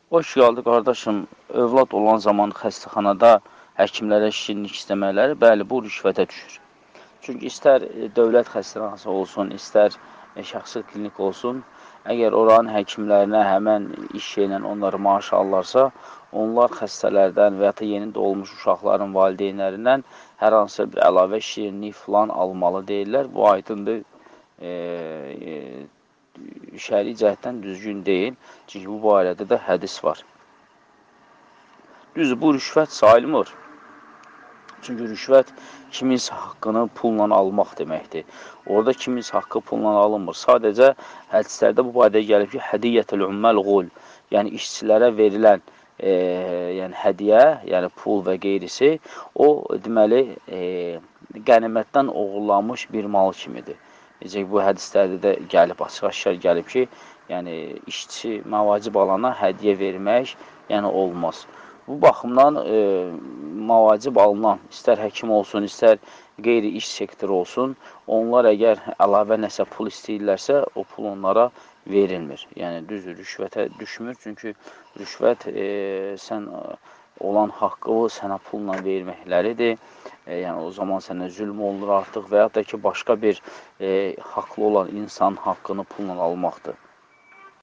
Hoş gəldi qardaşım. Övlad olan zaman xəstəxanada həkimlərə şirinlik istəməkləri, bəli, bu rüşvətə düşür. Çünki istər dövlət xəstəxanası olsun, istər şəxsi klinik olsun, əgər oranın həkimlərinə həmən iş ilə onları maaş alırlarsa, onlar xəstələrdən və ya da yeni doğulmuş uşaqların valideynlərindən hər hansı bir əlavə şirinlik falan almalı deyirlər. Bu aydındır. Şəri cəhətdən düzgün deyil. Çünki bu barədə də hədis var. Düzdür, bu rüşvət sayılmır. Çünki rüşvət kiminsə haqqını pulla almaq deməkdir. Orada kiminsə haqqı pulla alınmır. Sadəcə hədislərdə bu barədə gəlib ki, hədiyyətül ümməl qul, yəni işçilərə verilən yəni hədiyyə, yəni pul və qeyrisi, o deməli qənimətdən oğurlanmış bir mal kimidir. Necə bu hədislərdə də gəlib, açıq-aşkar gəlib ki, yəni işçi mavacib alana hədiyyə vermək, yəni olmaz. Bu baxımdan mavacib alınan, istər həkim olsun, istər qeyri-iş sektoru olsun, onlar əgər əlavə nəsə pul istəyirlərsə, o pul onlara verilmir. Yəni düzdür, rüşvətə düşmür, çünki rüşvət sən olan haqqı sənə pulla verməkləridir. Yəni o zaman sənə zülm olunur artıq və ya da ki, başqa bir haqlı olan insan haqqını pulla almaqdır.